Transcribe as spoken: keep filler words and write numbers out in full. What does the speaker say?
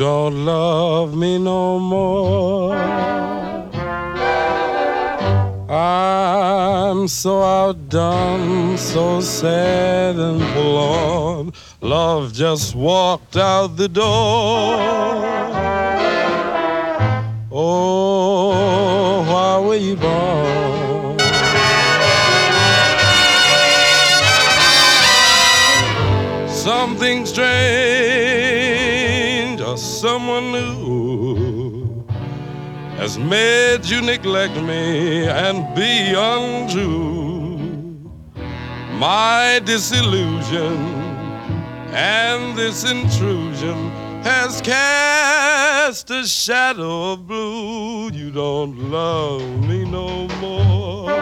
don't love me no more. I'm so outdone, so sad and forlorn. Love just walked out the door. Oh, why were you born? Something strange or someone new has made you neglect me and be untrue. My disillusion and this intrusion has cast a shadow of blue. You don't love me no more.